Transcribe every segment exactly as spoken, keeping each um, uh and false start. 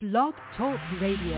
Blog Talk Radio.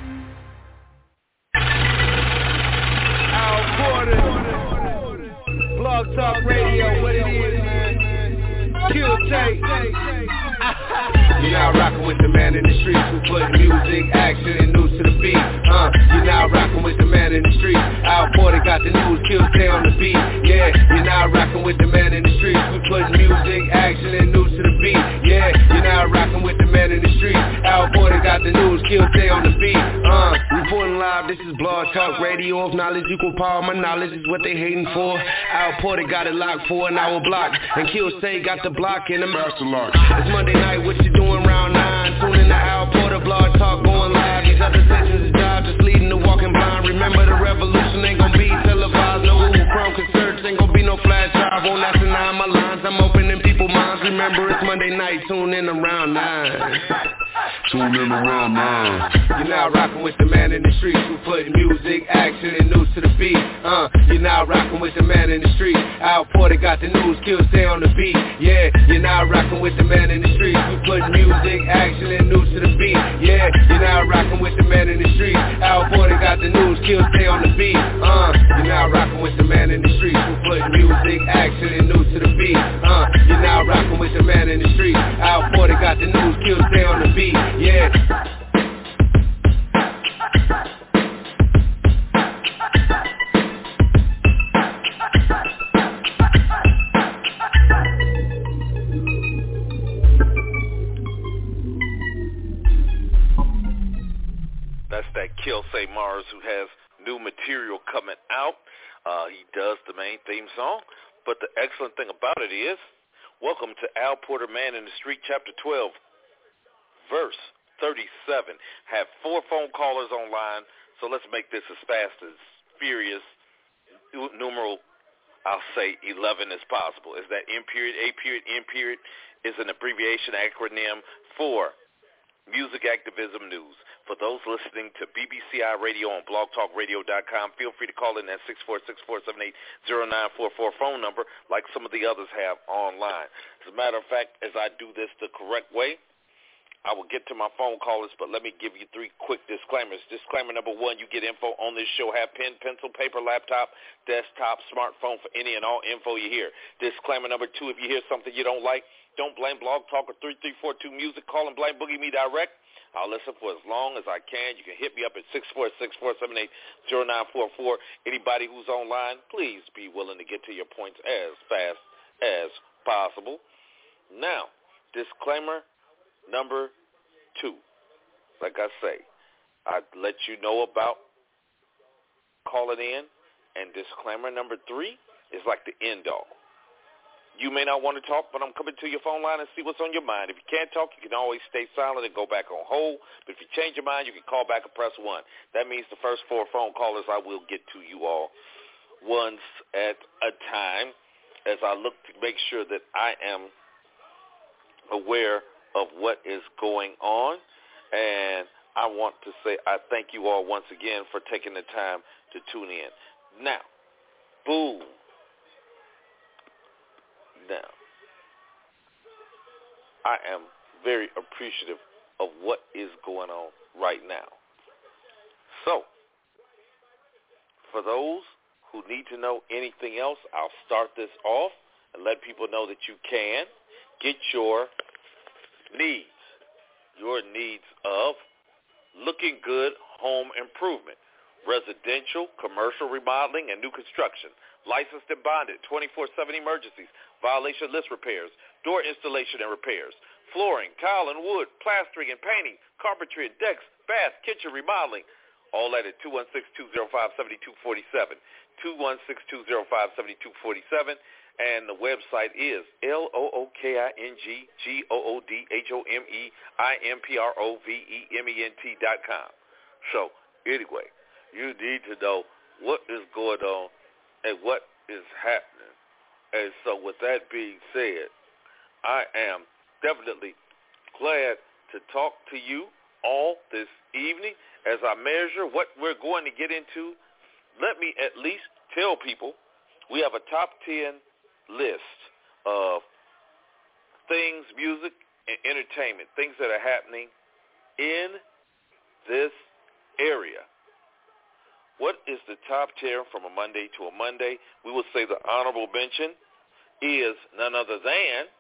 Al Porter, Blog Talk Radio, what it is, man. Kill tape. You're now rocking with the man in the streets who put music, action, and news to the beat. Uh, you're now rocking with the man in the streets. Al Porter got the news, Kill stay on the beat. Yeah, you're now rocking with the man in the streets who put music, action, and news to the beat. Yeah, you're now rocking with the man in the streets. Al Porter got the news, Kill stay on the beat. Uh, reporting live, this is Blog Talk Radio. If knowledge equal power, my knowledge is what they hating for. Al Porter got it locked for an hour block, and Kill stay got the block in the master lock. It's Monday night, what you doing round nine? Tune in to Al Porter, Blog Talk going live. These other sessions is job, just leading the walking blind. Remember the revolution ain't gonna be televised. No Google Chrome can search, ain't gonna be no flash drive. Won't have to nine my lines, I'm opening people's minds. Remember it's Monday night, tune in around nine. Tune in around nine. You're now rocking with the man in the streets who put music, action, and news to the beat. Uh, you're now rocking with the man in the streets. Al Porter got the news, Kill stay on the beat. Yeah, you're now rocking with the man in the streets who put music, action, and news to the beat. Yeah, you're now rocking with the man in the streets. Al Porter got the news, Kill stay on the beat. Uh, you're now rocking with the man in the streets who put music, action, and news to the beat. Uh, you're now rocking with the man in the streets. Al Porter got the news, Kill stay on the beat. Yeah. That's that Kill Say Mars, who has new material coming out. Uh, he does the main theme song. But the excellent thing about it is, welcome to Al Porter Man in the Street, Chapter twelve, Verse thirty-seven. Have four phone callers online, so let's make this as fast as furious. Numeral, I'll say eleven as possible. Is that M period, A period, N period is an abbreviation acronym for Music Activism News. For those listening to B B C I Radio on blog talk radio dot com, feel free to call in that six four six, four seven eight, zero nine four four phone number like some of the others have online. As a matter of fact, as I do this the correct way, I will get to my phone callers, but let me give you three quick disclaimers. Disclaimer number one, you get info on this show. Have pen, pencil, paper, laptop, desktop, smartphone for any and all info you hear. Disclaimer number two, if you hear something you don't like, don't blame Blog Talk or three three four two Music. Call and blame Boogie Me direct. I'll listen for as long as I can. You can hit me up at six four six, four seven eight, zero nine four four. Anybody who's online, please be willing to get to your points as fast as possible. Now, disclaimer number two. Like I say, I let you know about calling in. And disclaimer number three is like the end all. You may not want to talk, but I'm coming to your phone line and see what's on your mind. If you can't talk, you can always stay silent and go back on hold. But if you change your mind, you can call back and press one. That means the first four phone callers I will get to you all once at a time as I look to make sure that I am aware of what is going on. And I want to say I thank you all once again for taking the time to tune in. Now, boom. Now, I am very appreciative of what is going on right now. So, for those who need to know anything else, I'll start this off and let people know that you can get your needs, your needs of looking good home improvement, residential, commercial remodeling, and new construction, licensed and bonded, twenty-four seven emergencies, violation list repairs, door installation and repairs, flooring, tile and wood, plastering and painting, carpentry and decks, bath, kitchen remodeling, all that at two one six, two zero five, seven two four seven, two one six, two zero five, seven two four seven, and the website is L O O K I N G G O O D H O M E I M P R O V E M E N T dot com. So, anyway, you need to know what is going on and what is happening. And so with that being said, I am definitely glad to talk to you all this evening as I measure what we're going to get into. Let me at least tell people we have a top ten list of things, music, and entertainment, things that are happening in top tier from a Monday to a Monday. We will say the honorable mention is none other than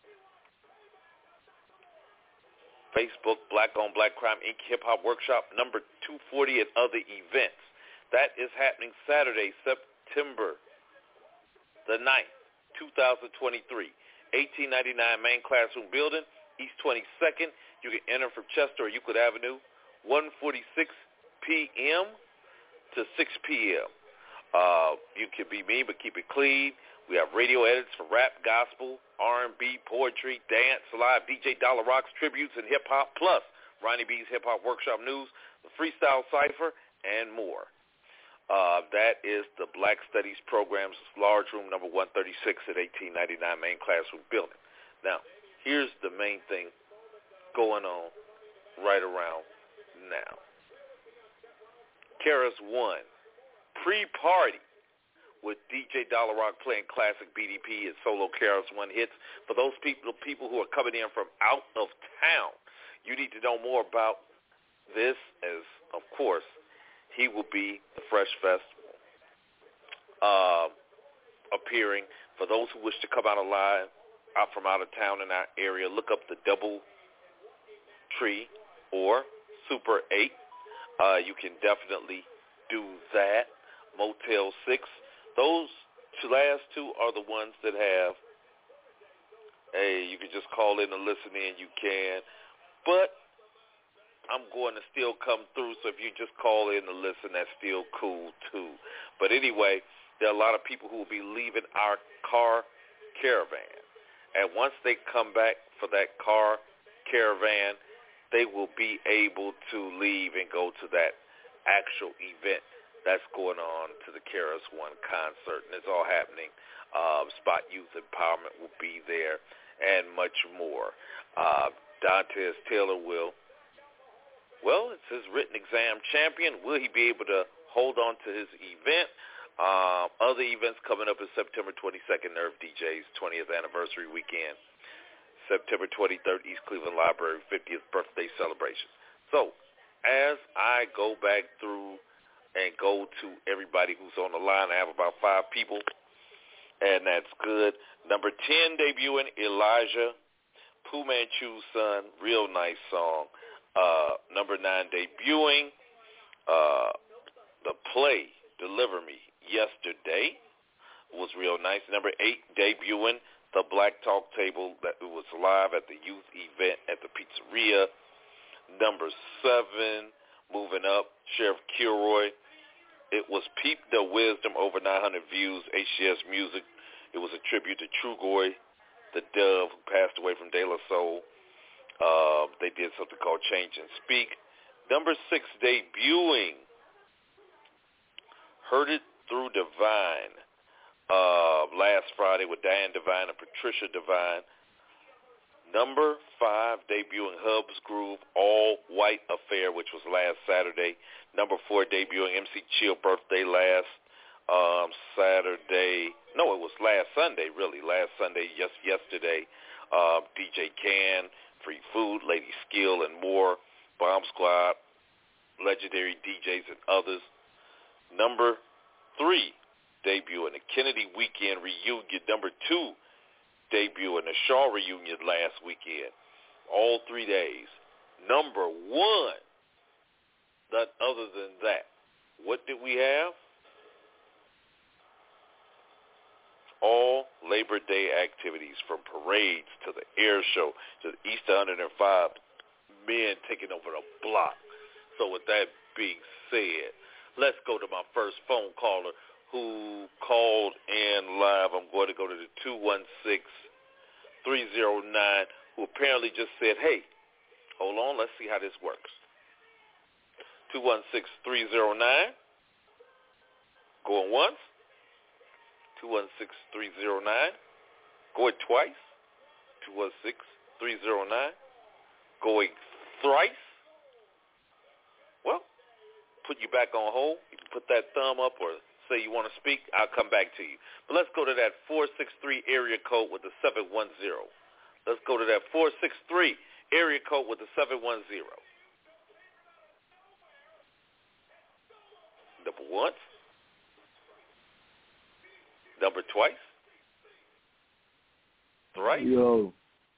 Facebook Black on Black Crime Incorporated. Hip Hop Workshop number two forty and other events. That is happening Saturday, September the ninth, two thousand twenty-three. eighteen ninety-nine Main Classroom Building, East twenty-second. You can enter from Chester or Euclid Avenue, one forty-six p.m. to six p.m. Uh, you can be mean, but keep it clean. We have radio edits for rap, gospel, R and B, poetry, dance, live D J Dollar Rocks, tributes, and hip-hop, plus Ronnie B's Hip Hop Workshop News, the Freestyle Cipher, and more. Uh, that is the Black Studies Program's large room number one thirty-six at eighteen ninety-nine Main Classroom Building. Now, here's the main thing going on right around now. K R S One pre-party with D J Dollar Rock playing classic B D P and solo K R S One hits. For those people, people who are coming in from out of town, you need to know more about this as, of course, he will be the Fresh Festival uh, appearing. For those who wish to come out alive, out from out of town in our area, look up the Double Tree or Super eight. Uh, you can definitely do that. Motel six. Those two last two are the ones that have, hey, you can just call in and listen in. You can. But I'm going to still come through, so if you just call in to listen, that's still cool, too. But anyway, there are a lot of people who will be leaving our car caravan. And once they come back for that car caravan, they will be able to leave and go to that actual event that's going on to the K R S One concert. And it's all happening. Uh, Spot Youth Empowerment will be there and much more. Uh, Dantes Taylor will, well, it's his written exam champion. Will he be able to hold on to his event? Uh, other events coming up is September twenty-second, Nerve D J's twentieth anniversary weekend. September twenty-third, East Cleveland Library fiftieth birthday celebration. So as I go back through and go to everybody who's on the line, I have about five people, and that's good. Number ten, debuting Elijah, Fu Manchu's son, real nice song. Uh, number nine, debuting uh, the play, Deliver Me, Yesterday, was real nice. Number eight, debuting the Black Talk Table, that it was live at the youth event at the pizzeria. Number seven, moving up, Sheriff Kilroy. It was Peep the Wisdom, over nine hundred views, H C S Music. It was a tribute to Trugoy, the Dove, who passed away from De La Soul. Uh, they did something called Change and Speak. Number six, debuting Heard It Through Divine. Uh, last Friday with Diane Divine and Patricia Divine. Number five, debuting Hub's Groove, All White Affair, which was last Saturday. Number four, debuting M C Chill Birthday last um, Saturday. No, it was last Sunday, really. Last Sunday, just yesterday. Uh, D J Can, Free Food, Lady Skill, and more. Bomb Squad, legendary D Js and others. Number three, debuting the Kennedy Weekend Reunion. Number two, debuting the Shaw Reunion last weekend. All three days. Number one, none other than that. What did we have? All Labor Day activities, from parades to the air show to the Easter one oh five men taking over the block. So with that being said, let's go to my first phone caller who called in live. I'm going to go to the two one six, three oh nine, who apparently just said, hey, hold on, let's see how this works. two one six, three oh nine, going once. two one six, three oh nine, going twice. two one six, three oh nine, going thrice. Well, put you back on hold. You can put that thumb up or say you want to speak. I'll come back to you. But let's go to that four six three area code with the seven one zero. Let's go to that four six three area code with the seven one zero. Number once, number twice. Right? Yo.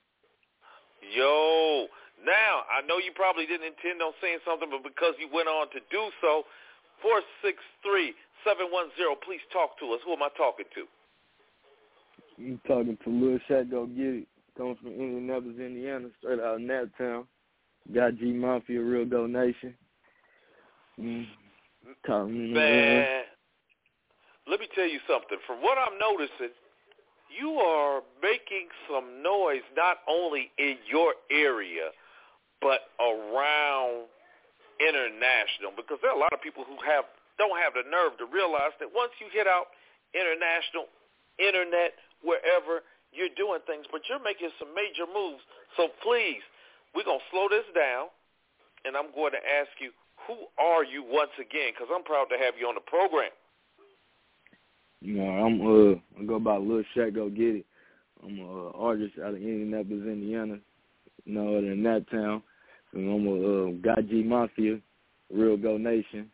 Yo. Now, I know you probably didn't intend on saying something, but because you went on to do so, four six three, seven one zero, please talk to us. Who am I talking to? You talking to Lil Shaq Go Get It. Comes from Indianapolis, Indiana, straight out of Naptown. Got G Mafia, Real Go Nation. Mm. Man, man, let me tell you something. From what I'm noticing, you are making some noise not only in your area, but around international, because there are a lot of people who have don't have the nerve to realize that once you hit out international, internet, wherever, you're doing things, but you're making some major moves. So please, we're going to slow this down, and I'm going to ask you, who are you once again? Because I'm proud to have you on the program. You know, I'm uh, I go by Lil Shaq Go Get It. I'm an uh, artist out of Indianapolis, Indiana. You know, in that town. And I'm a uh, Got G Mafia, Real Go Nation.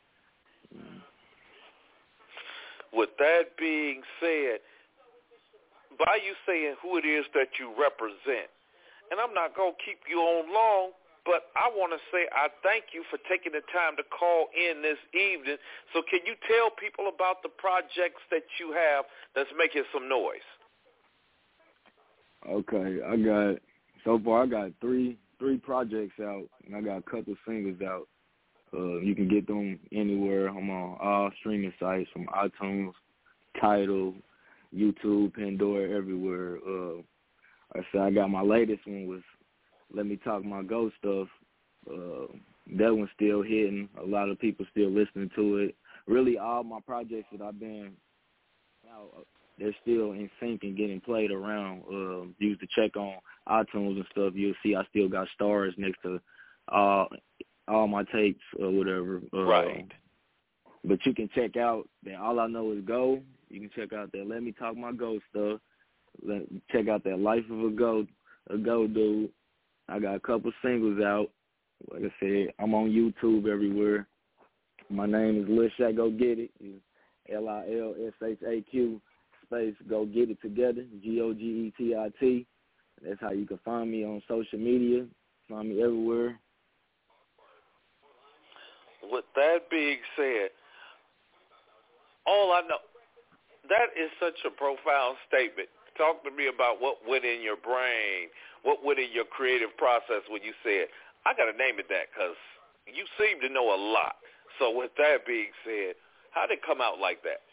With that being said, by you saying who it is that you represent, and I'm not going to keep you on long, but I want to say I thank you for taking the time to call in this evening. So can you tell people about the projects that you have that's making some noise? Okay, I got, so far I got three three projects out, and I got a couple singles out. Uh, you can get them anywhere. I'm on all streaming sites from iTunes, Tidal, YouTube, Pandora, everywhere. Uh, I said I got my latest one was Let Me Talk My Go Stuff. Uh, that one's still hitting. A lot of people still listening to it. Really, all my projects that I've been out, they're still in sync and getting played around. Uh, you to check on iTunes and stuff, you'll see I still got stars next to all all my tapes or whatever. Uh, right. But you can check out that All I Know Is Go. You can check out that Let Me Talk My Go Stuff. Let, check out that Life of a Go, a Go Dude. I got a couple singles out. Like I said, I'm on YouTube everywhere. My name is Lil Shaq Go Get It. It's L I L S H A Q space Go Get It Together, G O G E T I T. That's how you can find me on social media. Find me everywhere. With that being said, all I know, that is such a profound statement. Talk to me about what went in your brain, what went in your creative process when you said, I got to name it that because you seem to know a lot. So with that being said, how did it come out like that?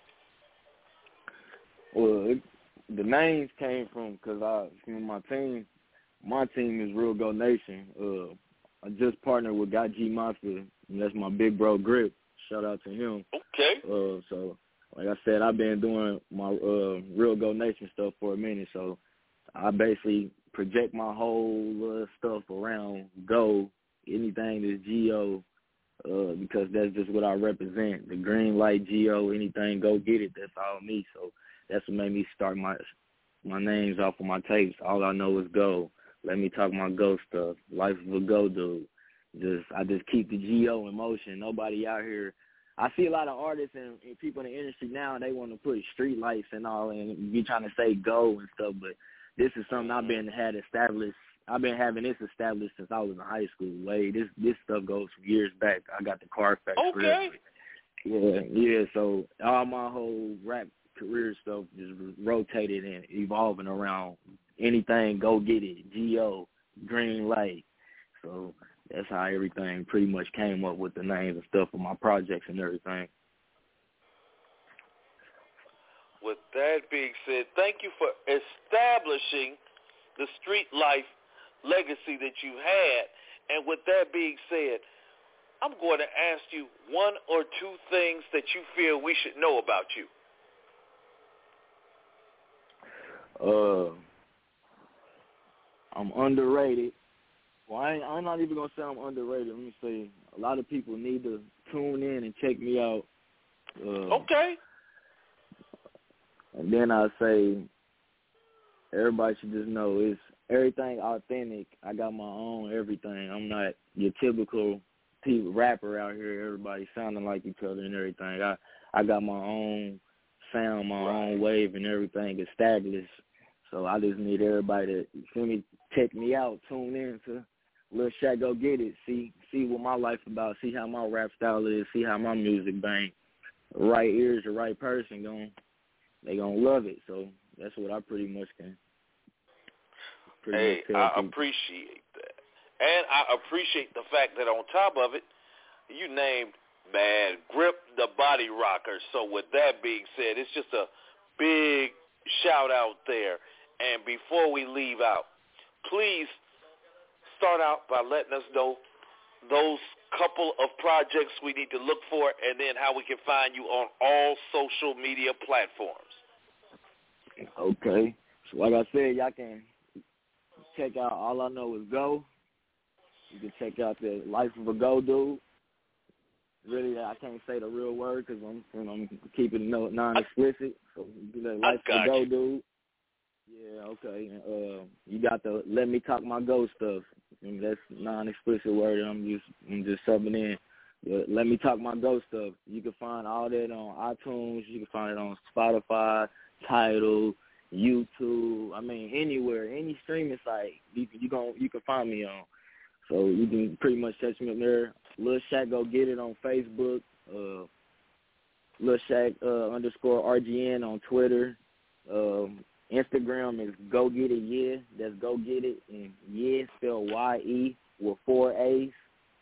Well, it, the names came from because I, from my team, my team is Real Go Nation. Uh, I just partnered with Got G Mafia, and that's my big bro Grip. Shout out to him. Okay. Uh, so, like I said, I've been doing my uh, Real Go Nation stuff for a minute, so I basically project my whole uh, stuff around Go, anything that's G O, uh, because that's just what I represent. The green light, G O, anything, go get it, that's all me. So that's what made me start my my names off of my tapes. All I Know Is Go. Let Me Talk My Go Stuff. Life of a Go Dude. Just I just keep the G O in motion. Nobody out here. I see a lot of artists and, and people in the industry now, and they want to put street lights and all and be trying to say go and stuff, but this is something I've been had established. I've been having this established since I was in high school. Way this this stuff goes from years back. I got the Carfax. Okay. Yeah, yeah. So all my whole rap career stuff just rotated and evolving around anything. Go get it. G O, green light. So that's how everything pretty much came up with the names and stuff for my projects and everything. With that being said, thank you for establishing the street life legacy that you had. And with that being said, I'm going to ask you one or two things that you feel we should know about you. Uh, I'm underrated. Well, I ain't, I'm not even going to say I'm underrated. Let me say a lot of people need to tune in and check me out. Uh, okay. And then I say everybody should just know it's everything authentic. I got my own everything. I'm not your typical people, rapper out here. Everybody sounding like each other and everything. I, I got my own sound, my right. own wave, and everything established. So I just need everybody to, you feel me, check me out, tune in to Lil Shaq Go Get It, see see what my life's about, see how my rap style is, see how my music bang. The right ears, the right person, gon' they gonna love it. So that's what I pretty much can. Pretty hey, much tell I people. appreciate that. And I appreciate the fact that on top of it, you named Man Grip the Body Rocker. So with that being said, it's just a big shout out there. And before we leave out, please start out by letting us know those couple of projects we need to look for and then how we can find you on all social media platforms. Okay. So like I said, y'all can check out All I Know Is Go. You can check out the Life of a Go Dude. Really, I can't say the real word because I'm, you know, I'm keeping it non-explicit. So do that Life of a Go Dude. Yeah, okay. Uh, you got the Let Me Talk My Go stuff. I mean, that's non-explicit word. I'm just, I'm just subbing in. The Let Me Talk My Go stuff. You can find all that on iTunes. You can find it on Spotify, Tidal, YouTube. I mean, anywhere, any streaming site, you you gon' you can find me on. So you can pretty much catch me up there. Lil Shaq Go Get It on Facebook. Uh, Lil Shaq uh, underscore R G N on Twitter. Um, Instagram is Go Get It Yeah. That's Go Get It, and Yeah spelled Y E with four A's.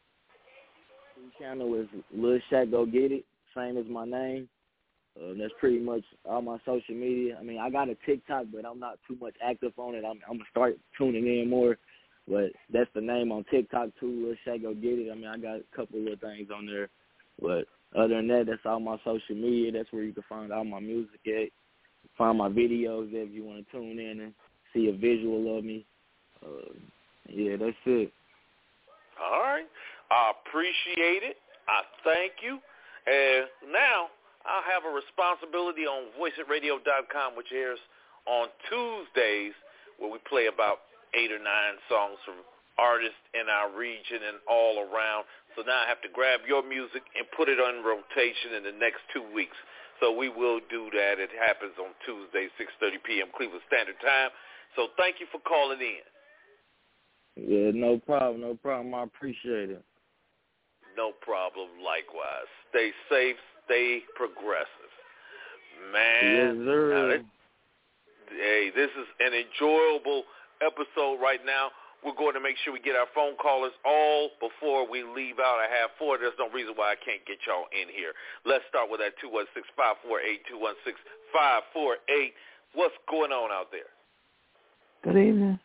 The channel is Lil Shaq Go Get It, same as my name. Uh, that's pretty much all my social media. I mean, I got a TikTok, but I'm not too much active on it. I'm, I'm gonna start tuning in more. But that's the name on TikTok too, Lil Shaq Go Get It. I mean, I got a couple of things on there. But other than that, that's all my social media. That's where you can find all my music at. Find my videos there if you want to tune in and see a visual of me. Uh, yeah, that's it. All right. I appreciate it. I thank you. And now I have a responsibility on voice it radio dot com, which airs on Tuesdays, where we play about eight or nine songs from artists in our region and all around. So now I have to grab your music and put it on rotation in the next two weeks. So we will do that. It happens on Tuesday, six thirty p.m. Cleveland Standard Time. So thank you for calling in. Yeah, no problem, no problem. I appreciate it. No problem, likewise. Stay safe, stay progressive. Man, yes, sir. Now this, hey, this is an enjoyable episode right now. We're going to make sure we get our phone callers all before we leave out. I have four. There's no reason why I can't get y'all in here. Let's start with that two one six, five four eight, two one six, five four eight. What's going on out there? Good evening.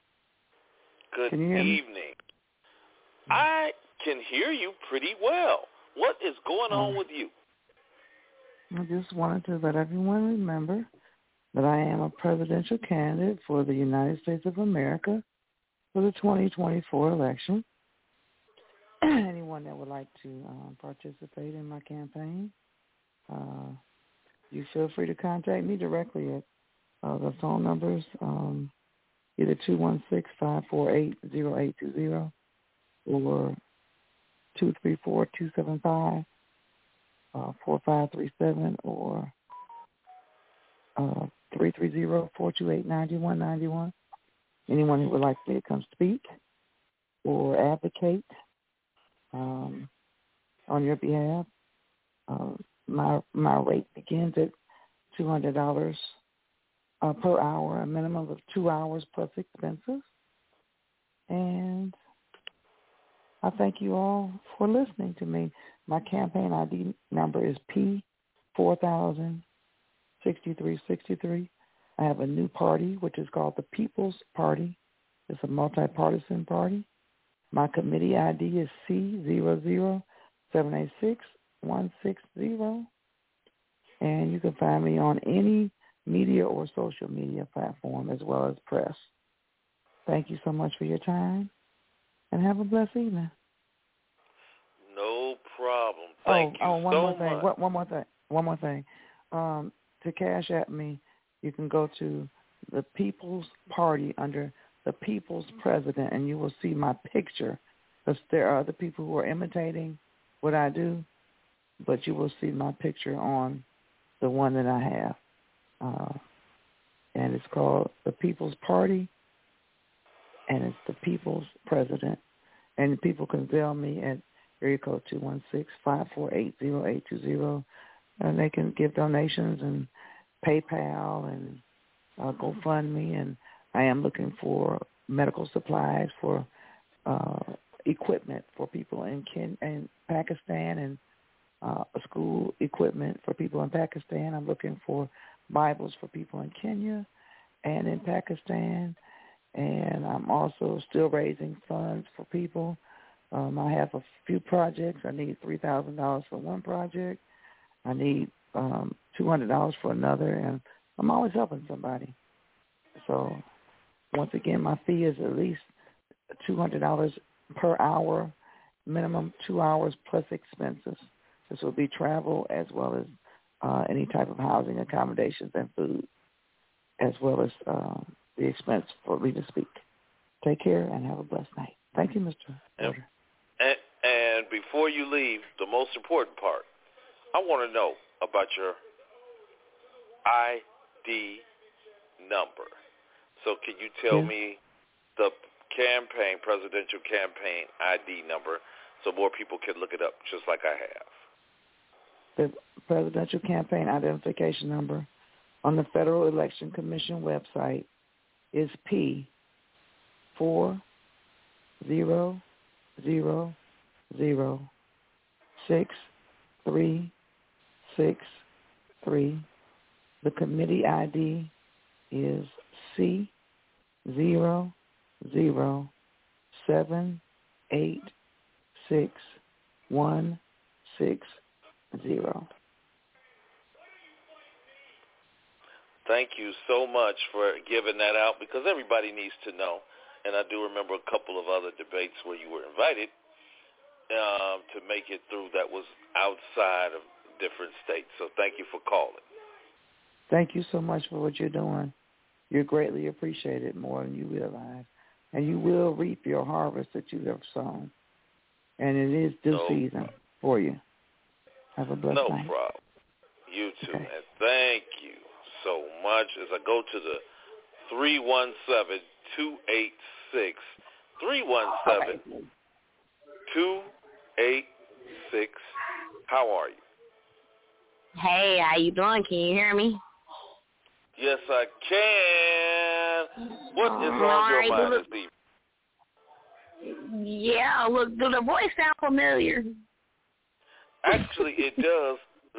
Good can you hear evening. Me? I can hear you pretty well. What is going on um, with you? I just wanted to let everyone remember that I am a presidential candidate for the United States of America for the twenty twenty-four election. Anyone that would like to um, participate in my campaign, uh, you feel free to contact me directly at uh, the phone numbers, um, either two one six, five four eight, zero eight two zero or two three four, two seven five, four five three seven or uh, three three zero, four two eight, nine one nine one. Anyone who would like to come speak or advocate um, on your behalf, uh, my my rate begins at two hundred dollars uh, per hour, a minimum of two hours plus expenses. And I thank you all for listening to me. My campaign I D number is P four thousand sixty-three sixty-three. I have a new party, which is called the People's Party. It's a multi-partisan party. My committee I D is C zero zero seven eight six one six zero. And you can find me on any media or social media platform as well as press. Thank you so much for your time, and have a blessed evening. No problem. Thank oh, you oh, one so more thing. much. One, one more thing. One more thing. Um, to cash at me, you can go to the People's Party under the People's President, and you will see my picture. Because there are other people who are imitating what I do, but you will see my picture on the one that I have. Uh, and it's called the People's Party, and it's the People's President. And people can Zelle me at area code two one six, five four eight, zero eight two zero. And they can give donations and PayPal and uh, GoFundMe. And I am looking for medical supplies for uh, equipment for people in Ken- in Pakistan, and uh, school equipment for people in Pakistan. I'm looking for Bibles for people in Kenya and in Pakistan. And I'm also still raising funds for people. Um, I have a few projects. I need three thousand dollars for one project. I need um, two hundred dollars for another, and I'm always helping somebody. So once again, my fee is at least two hundred dollars per hour, minimum two hours plus expenses. This will be travel as well as uh, any type of housing accommodations and food, as well as uh, the expense for me to speak. Take care and have a blessed night. Thank you, Mister Porter. And, and before you leave, the most important part, I want to know about your I D number. So can you tell yeah. me the campaign, presidential campaign I D number, so more people can look it up just like I have? The presidential campaign identification number on the Federal Election Commission website is P four zero zero zero six three six three. The committee I D is C zero zero seven eight six one six zero. Thank you so much for giving that out, because everybody needs to know. And I do remember a couple of other debates where you were invited um, to make it through that was outside of different states. So thank you for calling. Thank you so much for what you're doing. You're greatly appreciated more than you realize. And you will reap your harvest that you have sown. And it is due no season problem. for you. Have a blessed no night. No problem. You too. Okay. And thank you so much. As I go to the three one seven, two eight six, three one seven, two eight six. How are you? Hey, how you doing? Can you hear me? Yes, I can. What is on your mind this evening? Yeah, look, do the voice sound familiar? Actually, it does.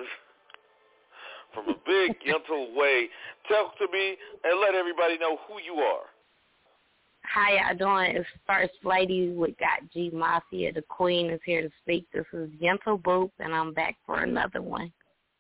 From a big, gentle way. Talk to me and let everybody know who you are. How y'all doing? It's First Lady with Got G Mafia. The Queen is here to speak. This is Gentle Boop, and I'm back for another one.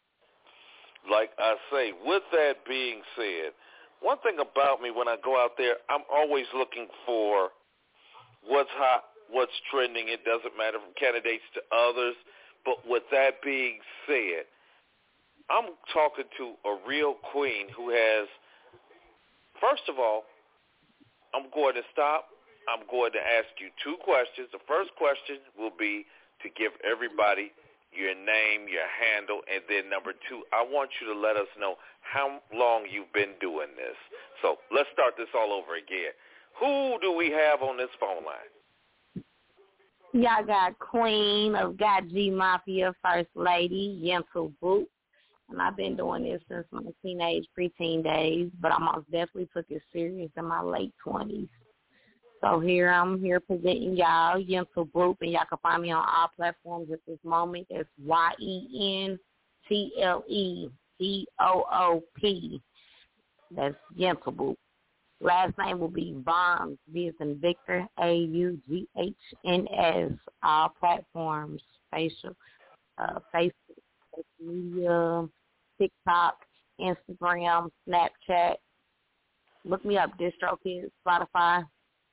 Like I say, with that being said, one thing about me when I go out there, I'm always looking for what's hot, what's trending. It doesn't matter from candidates to others. But with that being said, I'm talking to a real queen who has, first of all, I'm going to stop. I'm going to ask you two questions. The first question will be to give everybody your name, your handle, and then number two, I want you to let us know how long you've been doing this. So let's start this all over again. Who do we have on this phone line? Y'all got Queen of Got G Mafia, First Lady, Gentle Boop. And I've been doing this since my teenage, preteen days, but I most definitely took it serious in my late twenties. So here I'm here presenting y'all, Gentle Boop, and y'all can find me on all platforms at this moment. It's Y E N T L E B O O P. That's Gentle Boop. Last name will be Vaughns, V as in Victor, A U G H N S, all platforms, facial, uh, Facebook, social media, TikTok, Instagram, Snapchat. Look me up, DistroKid, Spotify.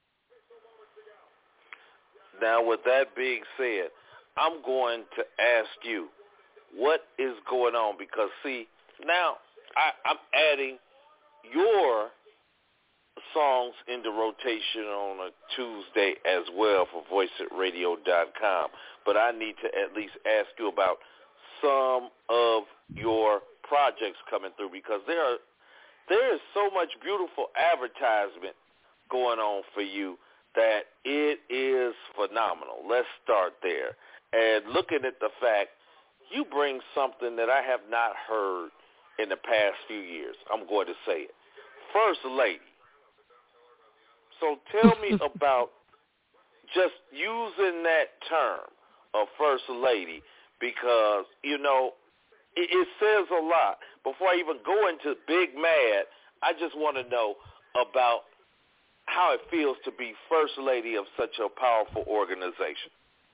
Now, with that being said, I'm going to ask you, what is going on? Because, see, now I, I'm adding your songs into rotation on a Tuesday as well for voice it radio dot com. But I need to at least ask you about some of your projects coming through, because there are there is so much beautiful advertisement going on for you that it is phenomenal. Let's start there. And looking at the fact, you bring something that I have not heard in the past few years. I'm going to say it. First Lady. So tell me about just using that term of First Lady, because, you know, it, it says a lot. Before I even go into Big Mad, I just want to know about how it feels to be First Lady of such a powerful organization.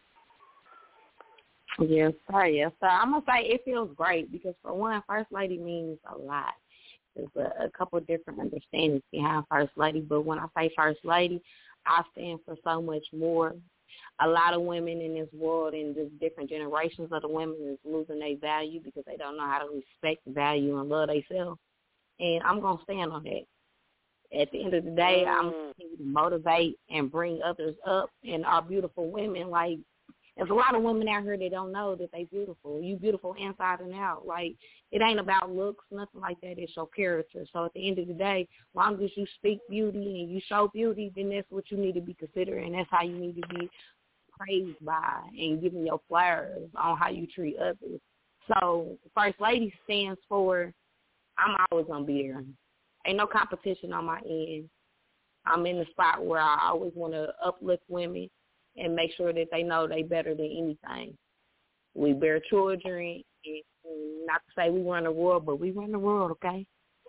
Yes, sir. Yes, sir. I'm going to say it feels great because, for one, First Lady means a lot. There's a, a couple of different understandings behind First Lady, but when I say First Lady, I stand for so much more. A lot of women in this world and the different generations of the women is losing their value because they don't know how to respect, value, and love themselves. And I'm going to stand on that. At the end of the day, I'm going to motivate and bring others up, and our beautiful women, like, there's a lot of women out here that don't know that they beautiful. You beautiful inside and out. Like, it ain't about looks, nothing like that. It's your character. So at the end of the day, as long as you speak beauty and you show beauty, then that's what you need to be considered, and that's how you need to be praised by and given your flowers on how you treat others. So First Lady stands for I'm always going to be there. Ain't no competition on my end. I'm in the spot where I always want to uplift women and make sure that they know they better than anything. We bear children, and not to say we run the world, but we run the world, okay?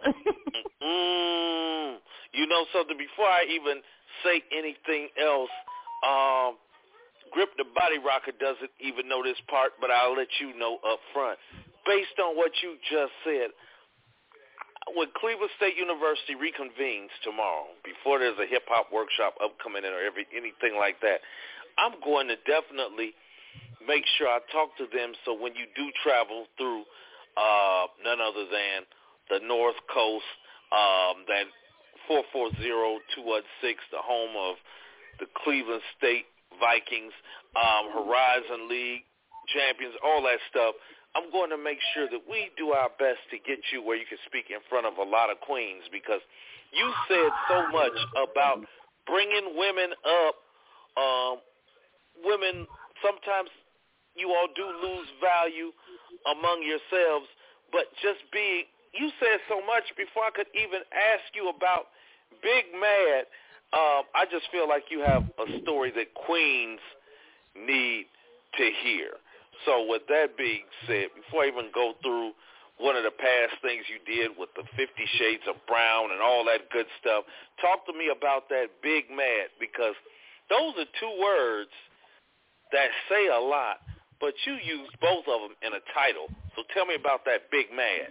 mm, you know something, before I even say anything else, um, Grip the Body Rocker doesn't even know this part, but I'll let you know up front. Based on what you just said, when Cleveland State University reconvenes tomorrow, before there's a hip-hop workshop upcoming or every, anything like that, I'm going to definitely make sure I talk to them so when you do travel through uh, none other than the North Coast, um, that four four zero, two one six, the home of the Cleveland State Vikings, um, Horizon League champions, all that stuff, I'm going to make sure that we do our best to get you where you can speak in front of a lot of queens, because you said so much about bringing women up. Um, women, sometimes you all do lose value among yourselves, but just being, you said so much before I could even ask you about Big Mad. Um, I just feel like you have a story that queens need to hear. So with that being said, before I even go through one of the past things you did with the Fifty Shades of Brown and all that good stuff, talk to me about that Big Mad, because those are two words that say a lot, but you use both of them in a title. So tell me about that Big Mad.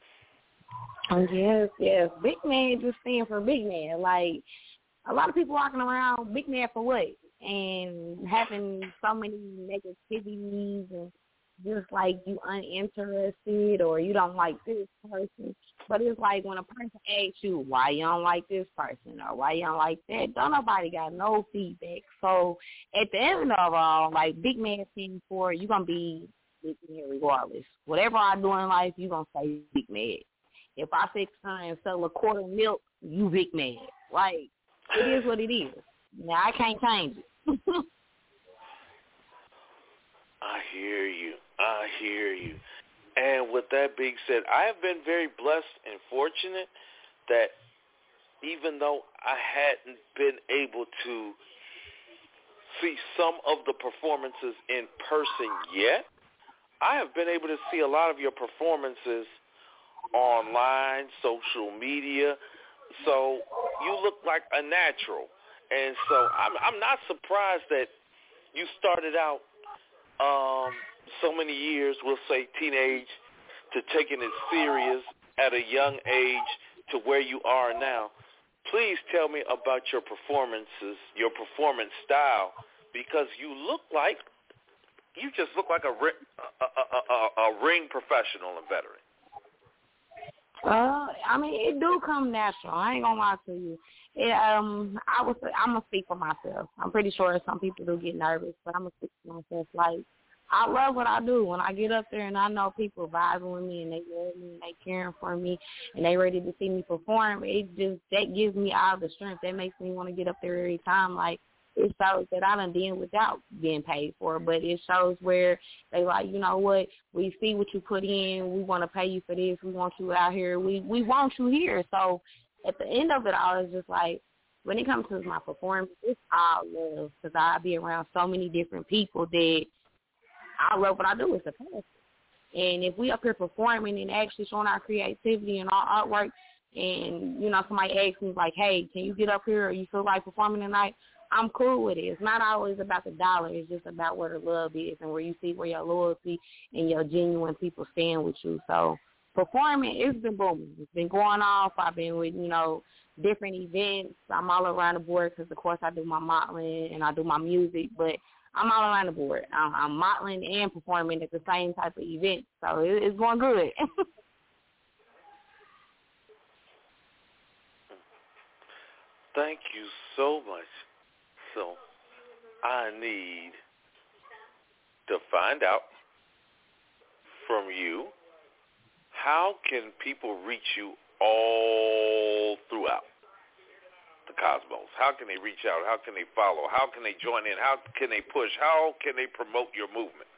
Oh, yes, yes. Big Man just stands for big man. Like, a lot of people walking around, big man for what? And having so many negativities and just like you uninterested or you don't like this person. But it's like when a person asks you why you don't like this person or why you don't like that, don't nobody got no feedback. So at the end of all, like Big Man stands for you're going to be big man regardless. Whatever I do in life, you're going to say Big Man. If I sit and sell a quart of milk, you Big Man. Like, it is what it is. Now, I can't change it. I hear you. I hear you. And with that being said, I have been very blessed and fortunate that even though I hadn't been able to see some of the performances in person yet, I have been able to see a lot of your performances online, social media. So you look like a natural. And so I'm, I'm not surprised that you started out um, so many years, we'll say teenage, to taking it serious at a young age to where you are now. Please tell me about your performances, your performance style, because you look like, you just look like a, a, a, a, a ring professional and veteran. Uh, I mean, it do come natural. I ain't gonna lie to you. It, um, I was, I'm gonna speak for myself. I'm pretty sure some people do get nervous, but I'm gonna speak for myself. Like, I love what I do. When I get up there and I know people vibing with me and they love me and they caring for me and they ready to see me perform, it just, that gives me all the strength. That makes me want to get up there every time. Like, it shows that I done did without being paid for, but it shows where they like, you know what, we see what you put in. We want to pay you for this. We want you out here. We, we want you here. So at the end of it all, it's just like, when it comes to my performance, it's all love because I be around so many different people that I love what I do. It's a passion. And if we up here performing and actually showing our creativity and our artwork and, you know, somebody asks me like, hey, can you get up here or you feel like performing tonight? I'm cool with it. It's not always about the dollar. It's just about where the love is and where you see where your loyalty and your genuine people stand with you. So performing, it's been booming. It's been going off. I've been with, you know, different events. I'm all around the board because, of course, I do my modeling and I do my music, but I'm all around the board. I'm, I'm modeling and performing at the same type of event, so it, it's going good. Thank you so much. So I need to find out from you, how can people reach you all throughout the cosmos? How can they reach out? How can they follow? How can they join in? How can they push? How can they promote your movement?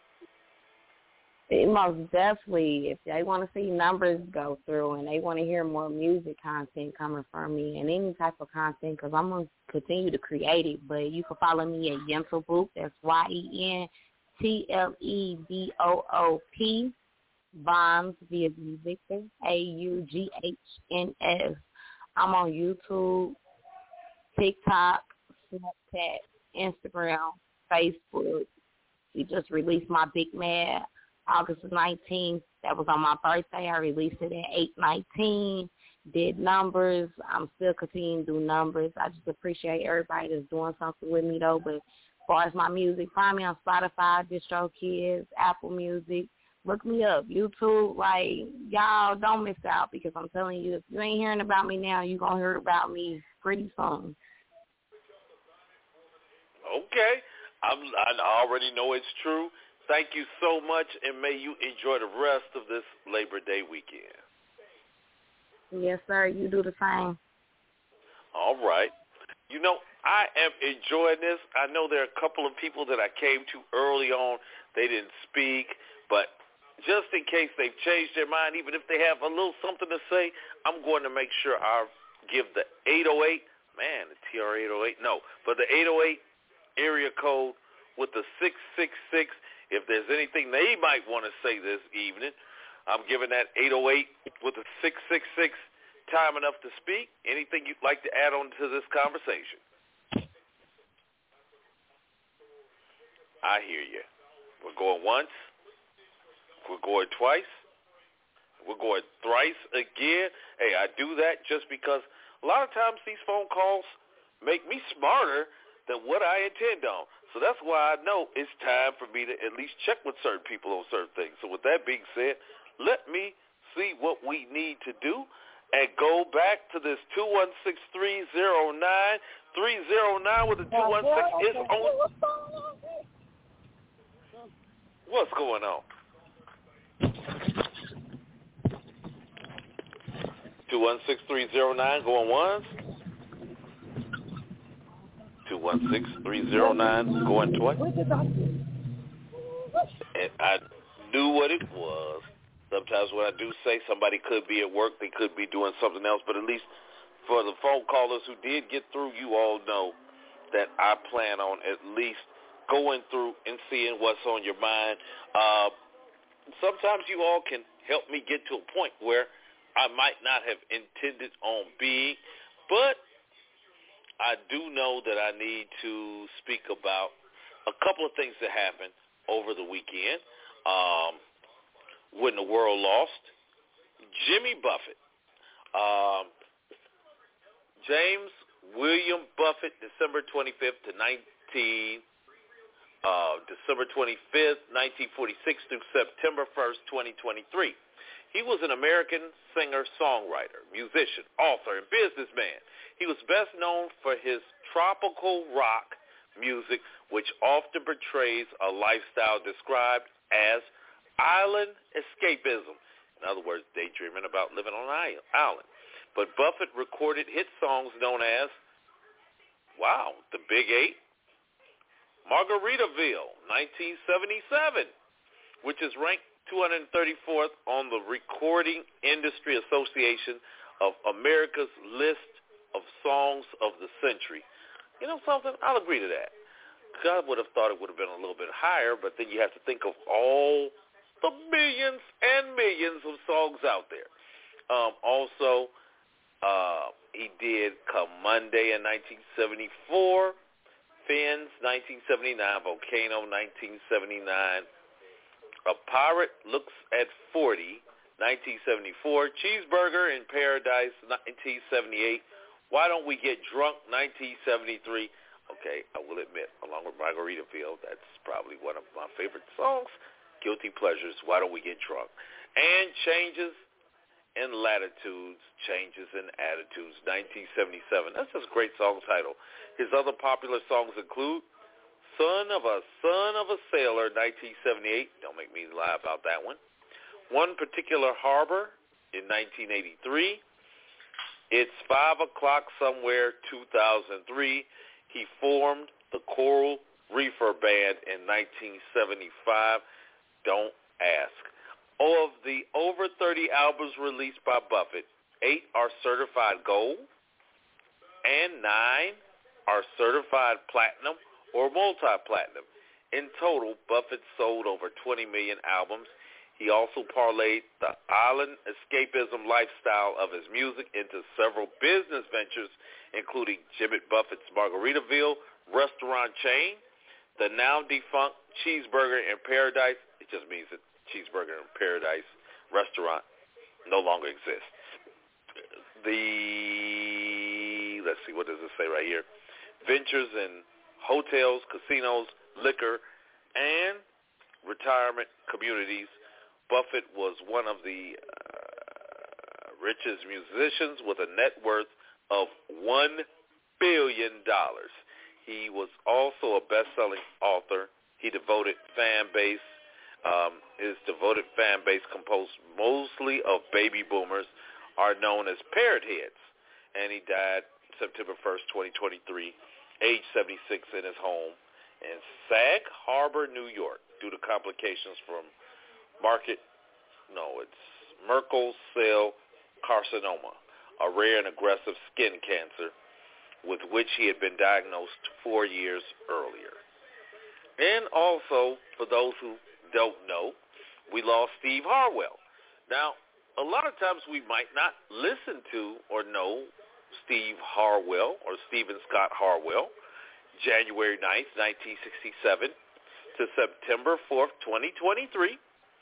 Most definitely, if they want to see numbers go through and they want to hear more music content coming from me and any type of content, because I'm going to continue to create it, but you can follow me at Yentl Boop. That's Y E N T L E B O O P, Bonds, V as in Victor, A U G H N S. I'm on YouTube, TikTok, Snapchat, Instagram, Facebook. We just released my Big Mad August nineteenth. That was on my birthday. I released it at eight nineteen. Did numbers. I'm still continuing to do numbers. I just appreciate everybody that's doing something with me, though. But as far as my music, find me on Spotify, DistroKids, Apple Music. Look me up. YouTube, like, y'all don't miss out because I'm telling you, if you ain't hearing about me now, you're going to hear about me pretty soon. Okay. I'm, I already know it's true. Thank you so much, and may you enjoy the rest of this Labor Day weekend. Yes, sir. You do the same. All right. You know, I am enjoying this. I know there are a couple of people that I came to early on. They didn't speak, but just in case they've changed their mind, even if they have a little something to say, I'm going to make sure I give the eight oh eight, man, the T R eight oh eight, no, but the eight oh eight area code with the six six six. If there's anything they might want to say this evening, I'm giving that eight oh eight with the six six six time enough to speak. Anything you'd like to add on to this conversation? I hear you. We're going once. We're going twice. We're going thrice again. Hey, I do that just because a lot of times these phone calls make me smarter than what I intend on. So that's why I know it's time for me to at least check with certain people on certain things. So with that being said, let me see what we need to do and go back to this two one six, three oh nine. three oh nine with the two one six is on. What's going on? two one six, three oh nine going once. two one six, three oh nine going twice. And I knew what it was. Sometimes when I do say somebody could be at work, they could be doing something else, but at least for the phone callers who did get through, you all know that I plan on at least going through and seeing what's on your mind. Uh, sometimes you all can help me get to a point where I might not have intended on being, but I do know that I need to speak about a couple of things that happened over the weekend um, when the world lost Jimmy Buffett. Um, James William Buffett, December twenty-fifth to nineteen, uh, December twenty-fifth, nineteen forty-six through September first, twenty twenty-tee. He was an American singer, songwriter, musician, author, and businessman. He was best known for his tropical rock music, which often portrays a lifestyle described as island escapism. In other words, daydreaming about living on an island. But Buffett recorded hit songs known as, wow, The Big Eight, Margaritaville, nineteen seventy-seven, which is ranked two hundred thirty-fourth on the Recording Industry Association of America's list of songs of the century. You know something? I'll agree to that. God would have thought it would have been a little bit higher, but then you have to think of all the millions and millions of songs out there. Um, also, uh, he did Come Monday in nineteen seventy-four, Fins nineteen seventy-nine, Volcano nineteen seventy-nine, A Pirate Looks at forty, nineteen seventy-four, Cheeseburger in Paradise, nineteen seventy-eight, Why Don't We Get Drunk, nineteen seventy-three. Okay, I will admit, along with Margaritaville, that's probably one of my favorite songs. Guilty Pleasures, Why Don't We Get Drunk? And Changes in Latitudes, Changes in Attitudes, nineteen seventy-seven. That's just a great song title. His other popular songs include Son of a Son of a Sailor, nineteen seventy-eight. Don't make me lie about that one. One Particular Harbor in nineteen eighty-three. It's Five O'Clock Somewhere, two thousand three. He formed the Coral Reefer Band in nineteen seventy-five. Don't ask. Of the over thirty albums released by Buffett, eight are certified gold and nine are certified platinum or multi-platinum. In total, Buffett sold over twenty million albums. He also parlayed the island escapism lifestyle of his music into several business ventures, including Jimmy Buffett's Margaritaville restaurant chain, the now-defunct Cheeseburger in Paradise. It just means that Cheeseburger in Paradise restaurant no longer exists. The, let's see, what does it say right here? Ventures in hotels, casinos, liquor, and retirement communities. Buffett was one of the uh, richest musicians with a net worth of one billion dollars. He was also a best-selling author. He devoted fan base, um, his devoted fan base composed mostly of baby boomers are known as parrot heads. And he died September first, twenty twenty-three, age seventy-six, in his home in Sag Harbor, New York, due to complications from market, no, it's Merkel cell carcinoma, a rare and aggressive skin cancer with which he had been diagnosed four years earlier. And also, for those who don't know, we lost Steve Harwell. Now, a lot of times we might not listen to or know Steve Harwell or Stephen Scott Harwell, January ninth, nineteen sixty-seven to September fourth, twenty twenty-three.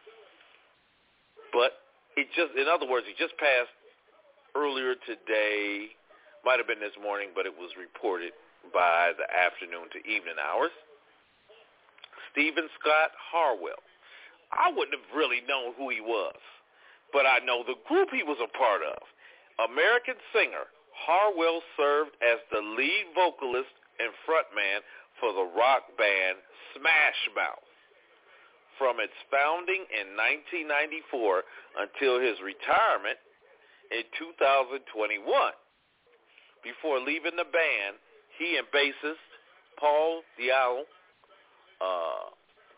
But it just, in other words, he just passed earlier today, might have been this morning, but it was reported by the afternoon to evening hours. Stephen Scott Harwell. I wouldn't have really known who he was, but I know the group he was a part of. American singer, Harwell served as the lead vocalist and frontman for the rock band Smash Mouth from its founding in nineteen ninety-four until his retirement in two thousand twenty-one. Before leaving the band, he and bassist Paul Diao, uh,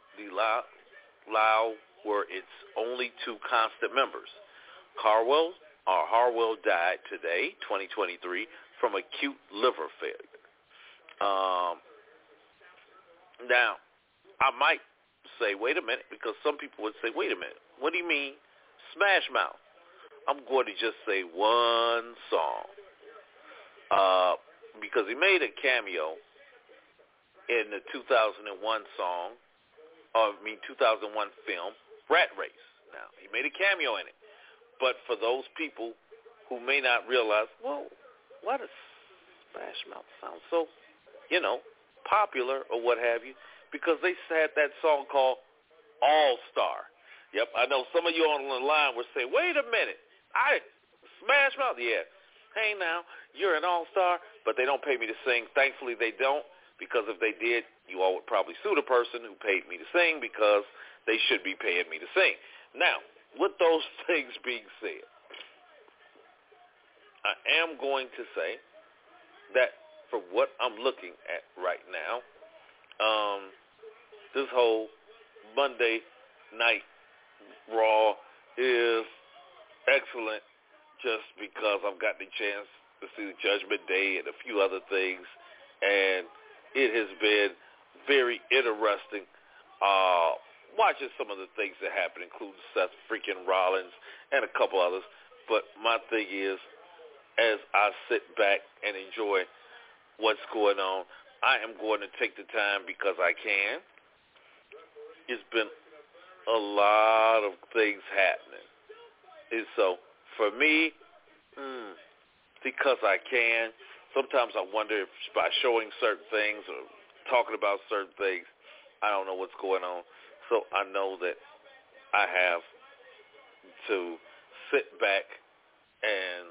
Diao were its only two constant members. Harwell, or Harwell died today, twenty twenty-three, from acute liver failure. Um, now, I might say, wait a minute, because some people would say, wait a minute, what do you mean Smash Mouth? I'm going to just say one song. Uh, because he made a cameo in the two thousand one song, or I mean two thousand one film, Rat Race. Now, he made a cameo in it. But for those people who may not realize, well, why does Smash Mouth sound so, you know, popular or what have you? Because they had that song called All-Star. Yep, I know some of you on the line would say, wait a minute, I Smash Mouth? Yeah. Hey, now, you're an all-star, but they don't pay me to sing. Thankfully, they don't. because if they did, you all would probably sue the person who paid me to sing because they should be paying me to sing. Now, with those things being said, I am going to say that for what I'm looking at right now, um, this whole Monday night Raw is excellent just because I've got the chance to see the Judgment Day and a few other things, and it has been very interesting uh, watching some of the things that happen, including Seth freaking Rollins and a couple others. But my thing is, as I sit back and enjoy what's going on, I am going to take the time because I can. It's been a lot of things happening. And so for me, mm, because I can, sometimes I wonder if by showing certain things or talking about certain things, I don't know what's going on. So I know that I have to sit back and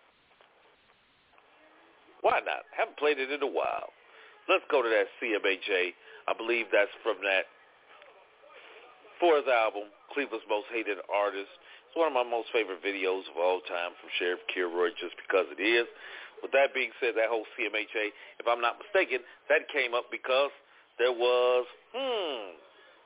why not? I haven't played it in a while. Let's go to that C M H A. I believe that's from that fourth album, Cleveland's Most Hated Artist. It's one of my most favorite videos of all time from Sheriff Kilroy just because it is. With that being said, that whole C M H A, if I'm not mistaken, that came up because there was, hmm,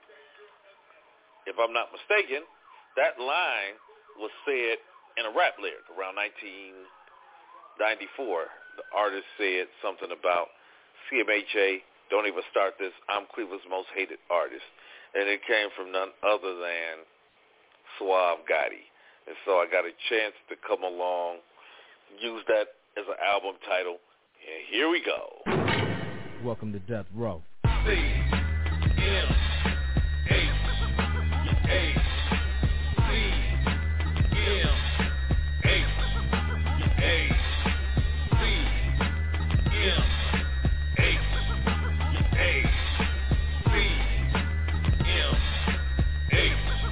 if I'm not mistaken, that line was said in a rap lyric around nineteen ninety-four. The artist said something about C M H A, don't even start this, I'm Cleveland's Most Hated Artist. And it came from none other than Suave Gotti. And so I got a chance to come along, use that as an album title, and here we go. Welcome to Death Row. C M H A C M H A C M H A C M H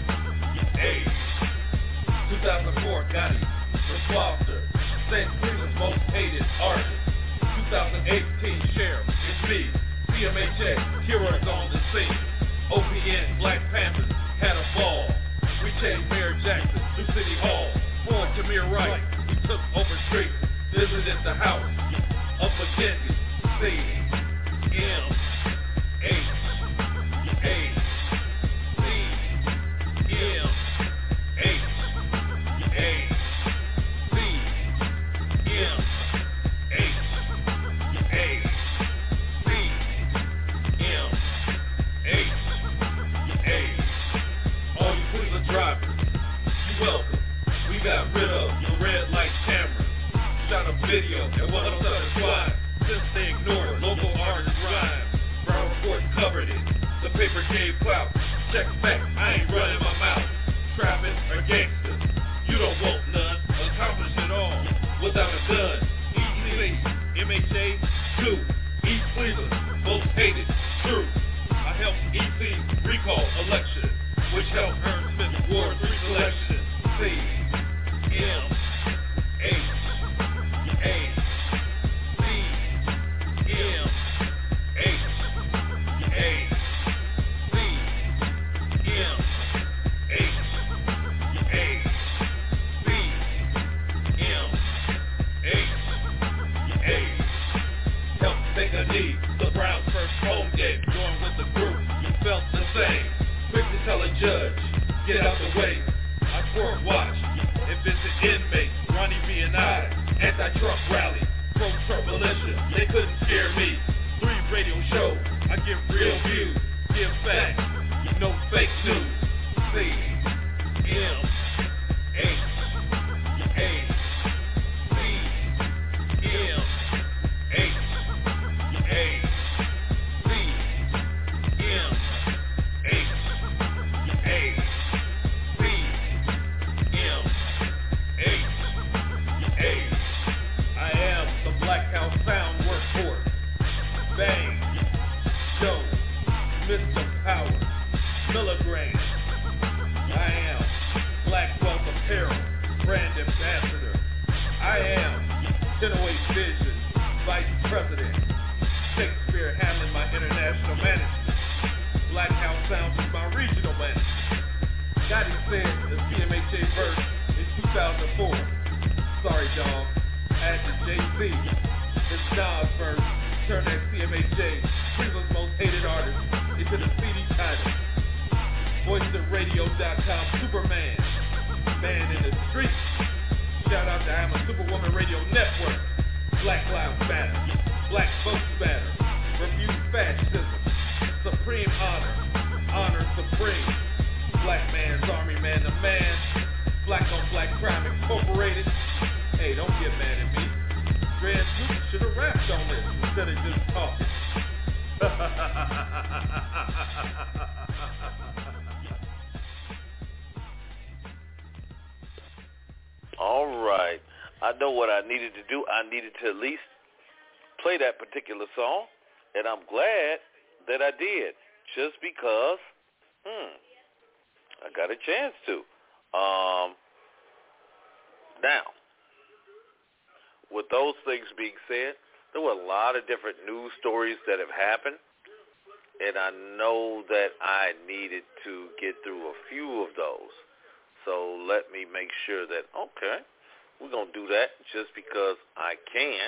A two thousand four Gotti, Reswalter, Saint Cleveland's Most Hated Artist. two thousand eighteen Sheriff, it's me, C M H A, heroes on the scene. O P N, Black Panthers, had a ball. We chased Mayor Jackson through City Hall. Forward to Mir Right, we took over streets, visited the house of McKenzie. C M H A C M H A C M H A C M H A. All you Cleveland drivers, you welcome. We got rid of the red light cameras. Shot a video and one of the squad. Since they ignored local artists' rhymes. Brown Report covered it. The paper gave clout. Check back, I ain't running my mouth. Trapping or gangster, you don't want none. Accomplish it all without a gun. E C, M H A, two, East Cleveland, most hated, true. I helped E C recall election, which helped earn Smith Ward three selection. C M H A C M H A C M H A C M H A. Help take a knee, the Browns' first home game. Going with the group, you felt the same. Quick to tell a judge, get out the way. I court watch, if it's an inmate, Ronnie B and I, anti-Trump rally, pro-Trump militia, they couldn't scare me. Three radio shows, I give real views, give facts, no fake news. C M H A C M H A C M H A C M H A. I am the Black House Sound workhorse. Bang, Joe, Mister Power, Milligram. I am Black Wealth Apparel, brand ambassador. I am ten oh eight Vision, Vice President, Shakespeare Hamlet J verse in two thousand four. Sorry, dog. Add to Jay-Z. This Nas verse. Turn that C M H J, Cleveland's most hated artist, into the C D title. voice of radio dot com, Superman, Man in the Street. Shout out to I'm a Superwoman Radio Network. Black Lives Matter. Black Votes Matter. Refuse fascism. Supreme honor. Honor supreme. Black man's army, man to man. Black on black crime incorporated. Hey, don't get mad at me. Grand Duke should have rapped on this instead of just talking. All right. I know what I needed to do. I needed to at least play that particular song, and I'm glad that I did, just because, hmm, I got a chance to. Um, now, with those things being said, there were a lot of different news stories that have happened, and I know that I needed to get through a few of those. So let me make sure that, okay, we're going to do that just because I can.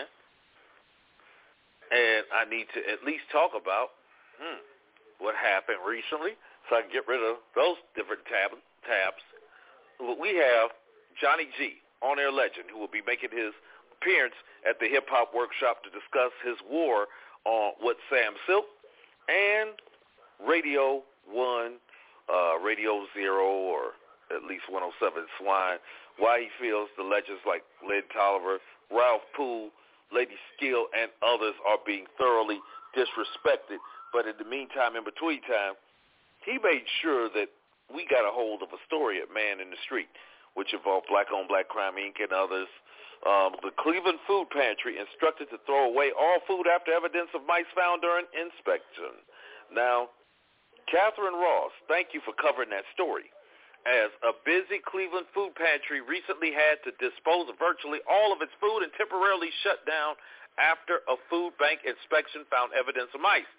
And I need to at least talk about hmm, what happened recently so I can get rid of those different tab- tabs. We have Johnny G, on-air legend, who will be making his appearance at the hip-hop workshop to discuss his war on with Sam Silk and Radio One, uh, Radio Zero, or at least one oh seven Swine, why he feels the legends like Lynn Tolliver, Ralph Poole, Lady Skill, and others are being thoroughly disrespected. But in the meantime, in between time, he made sure that we got a hold of a story at Man in the Street, which involved Black on Black Crime Incorporated and others. Um, the Cleveland Food Pantry instructed to throw away all food after evidence of mice found during inspection. Now, Catherine Ross, thank you for covering that story, as a busy Cleveland Food Pantry recently had to dispose of virtually all of its food and temporarily shut down after a food bank inspection found evidence of mice.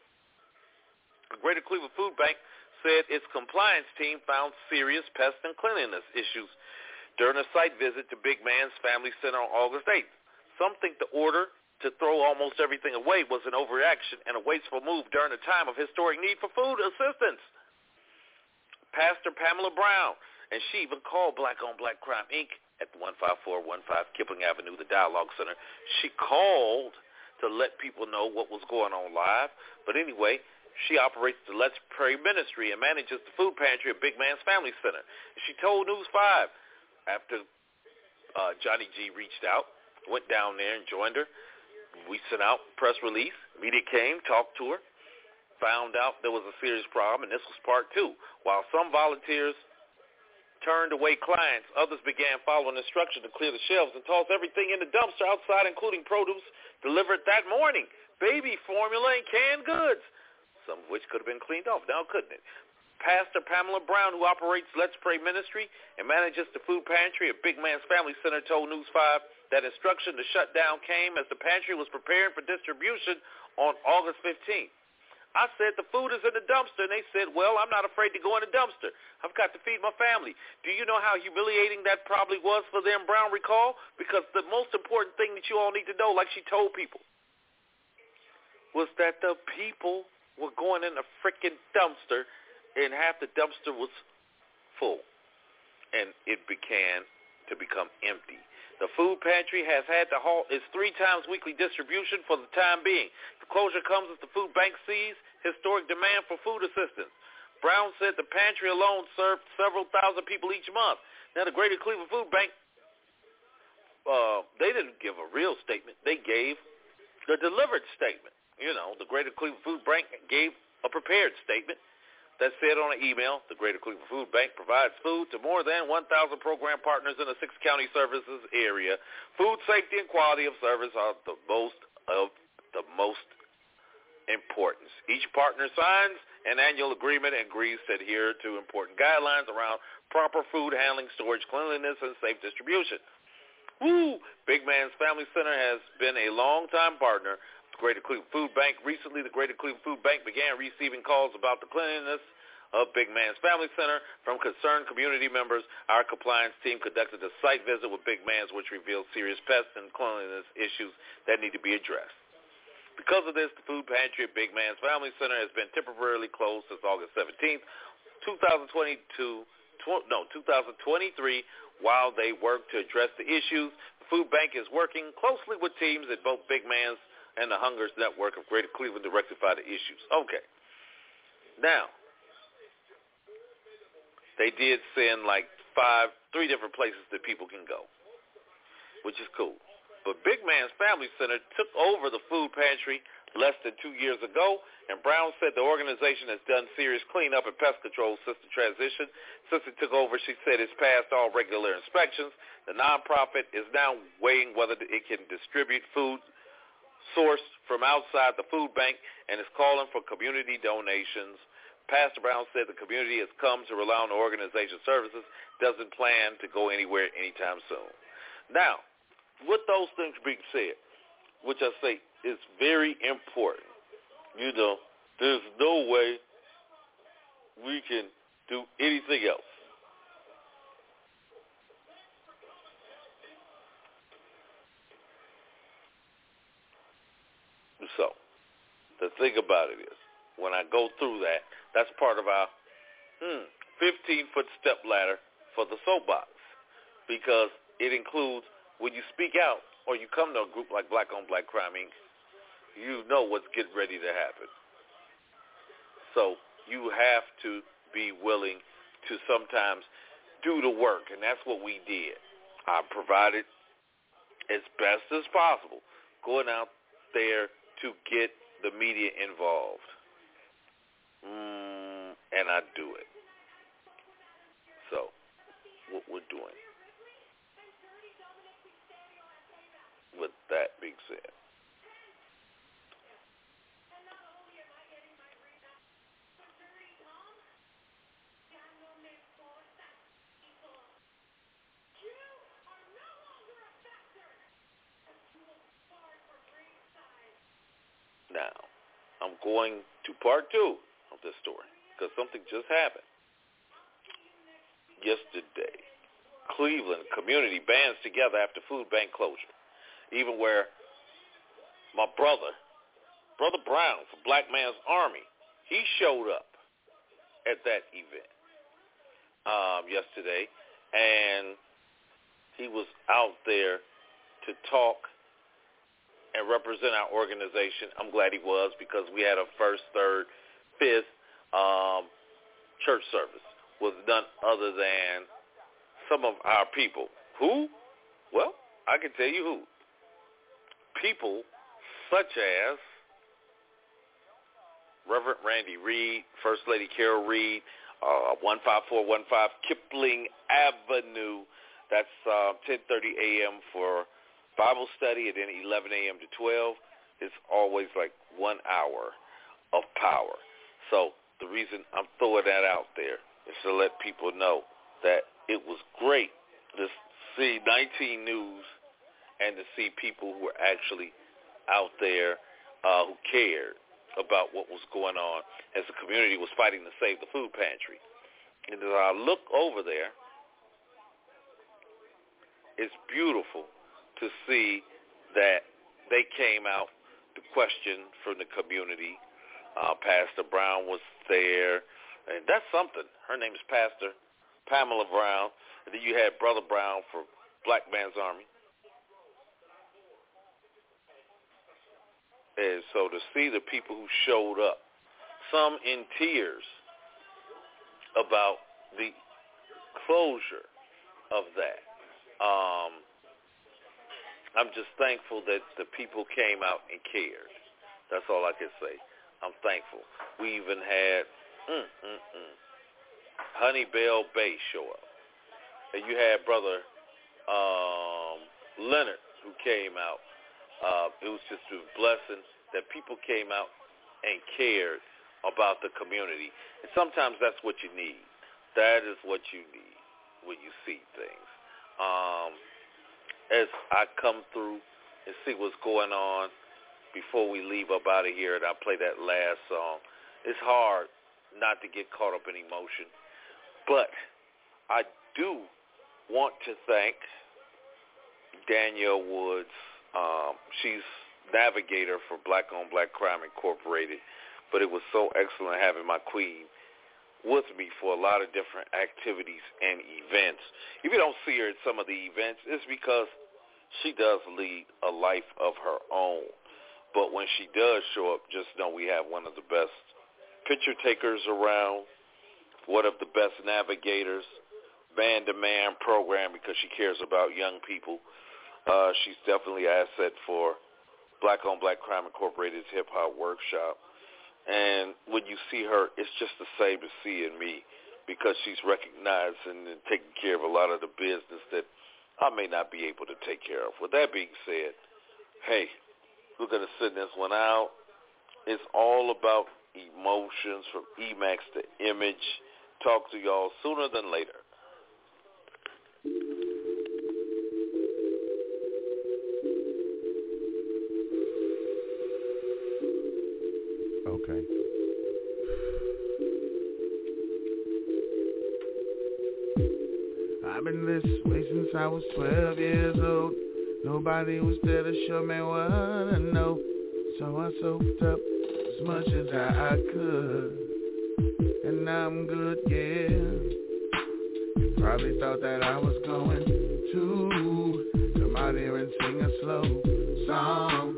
The Greater Cleveland Food Bank said its compliance team found serious pest and cleanliness issues during a site visit to Big Man's Family Center on August eighth. Some think the order to throw almost everything away was an overreaction and a wasteful move during a time of historic need for food assistance. Pastor Pamela Brown, and she even called Black on Black Crime Incorporated at one five four one five Kipling Avenue, the Dialogue Center. She called to let people know what was going on live. But anyway, she operates the Let's Pray Ministry and manages the food pantry at Big Man's Family Center. She told News five after uh, Johnny G reached out, went down there and joined her. We sent out press release. Media came, talked to her, found out there was a serious problem, and this was part two. While some volunteers turned away clients, others began following instructions to clear the shelves and toss everything in the dumpster outside, including produce delivered that morning, baby formula and canned goods, some of which could have been cleaned off. Now, couldn't it? Pastor Pamela Brown, who operates Let's Pray Ministry and manages the food pantry at Big Man's Family Center, told News five that instruction to shut down came as the pantry was preparing for distribution on August fifteenth. I said, the food is in the dumpster, and they said, well, I'm not afraid to go in the dumpster. I've got to feed my family. Do you know how humiliating that probably was for them, Brown recalled? Because the most important thing that you all need to know, like she told people, was that the people were going in a freaking dumpster, and half the dumpster was full, and it began to become empty. The food pantry has had to halt its three times weekly distribution for the time being. The closure comes as the food bank sees historic demand for food assistance. Brown said the pantry alone served several thousand people each month. Now, the Greater Cleveland Food Bank, uh, they didn't give a real statement. They gave the delivered statement. You know, the Greater Cleveland Food Bank gave a prepared statement that said on an email, the Greater Cleveland Food Bank provides food to more than one thousand program partners in a six-county services area. Food safety and quality of service are the most of the most importance. Each partner signs an annual agreement and agrees to adhere to important guidelines around proper food handling, storage, cleanliness, and safe distribution. Woo! Big Man's Family Center has been a long-time partner Greater Cleveland Food Bank. Recently, the Greater Cleveland Food Bank began receiving calls about the cleanliness of Big Man's Family Center. From concerned community members, our compliance team conducted a site visit with Big Man's, which revealed serious pest and cleanliness issues that need to be addressed. Because of this, the food pantry at Big Man's Family Center has been temporarily closed since August seventeenth, twenty twenty-two, tw- no, twenty twenty-three, while they work to address the issues. The food bank is working closely with teams at both Big Man's and the Hungers Network of Greater Cleveland to rectify the issues. Okay. Now, they did send like five, three different places that people can go, which is cool. But Big Man's Family Center took over the food pantry less than two years ago, and Brown said the organization has done serious cleanup and pest control since the transition. Since it took over, she said it's passed all regular inspections. The nonprofit is now weighing whether it can distribute food sourced from outside the food bank and is calling for community donations. Pastor Brown said the community has come to rely on the organization's services, doesn't plan to go anywhere anytime soon. Now, with those things being said, which I say is very important, you know, there's no way we can do anything else. So, the thing about it is, when I go through that, that's part of our hmm, fifteen-foot step ladder for the soapbox, because it includes when you speak out or you come to a group like Black on Black Crime Incorporated, you know what's getting ready to happen. So you have to be willing to sometimes do the work, and that's what we did. I provided as best as possible going out there to get the media involved. Mm, and I do it. So, what we're doing. With that being said. Now, I'm going to part two of this story because something just happened. Yesterday, Cleveland community bands together after food bank closure. Even where my brother, Brother Brown from Black Man's Army, he showed up at that event um, yesterday, and he was out there to talk and represent our organization. I'm glad he was, because we had a first, third, fifth um, church service with none other than some of our people. Who? Well, I can tell you who. People such as Reverend Randy Reed, First Lady Carol Reed, uh, one five four one five Kipling Avenue. That's uh, ten thirty a.m. for Bible study, and then eleven a.m. to twelve. It's always like one hour of power. So the reason I'm throwing that out there is to let people know that it was great to see nineteen News and to see people who were actually out there uh, who cared about what was going on as the community was fighting to save the food pantry. And as I look over there, it's beautiful to see that they came out to question from the community. Uh, Pastor Brown was there, and that's something. Her name is Pastor Pamela Brown. And then you had Brother Brown for Black Man's Army. And so to see the people who showed up, some in tears about the closure of that. Um, I'm just thankful that the people came out and cared. That's all I can say. I'm thankful. We even had mm, mm, mm, Honey Bell Bay show up. And you had Brother um, Leonard who came out. Uh, it was just a blessing that people came out and cared about the community. And sometimes that's what you need. That is what you need when you see things. Um, as I come through and see what's going on before we leave up out of here, and I play that last song, it's hard not to get caught up in emotion. But I do want to thank Danielle Woods. Um, she's navigator for Black on Black Crime Incorporated, but it was so excellent having my queen with me for a lot of different activities and events. If you don't see her at some of the events, it's because she does lead a life of her own. But when she does show up, just know we have one of the best picture takers around, one of the best navigators, man-to-man program because she cares about young people. Uh, she's definitely an asset for Black on Black Crime Incorporated's hip-hop workshop. And when you see her, it's just the same as seeing me because she's recognizing and taking care of a lot of the business that I may not be able to take care of. With that being said, hey, we're going to send this one out. It's all about emotions from Emax to Image. Talk to y'all sooner than later. Okay. I've been this way since I was twelve years old. Nobody was there to show me what I know. So I soaked up as much as I could. And now I'm good, yeah. Probably thought that I was going to come out here and sing a slow song.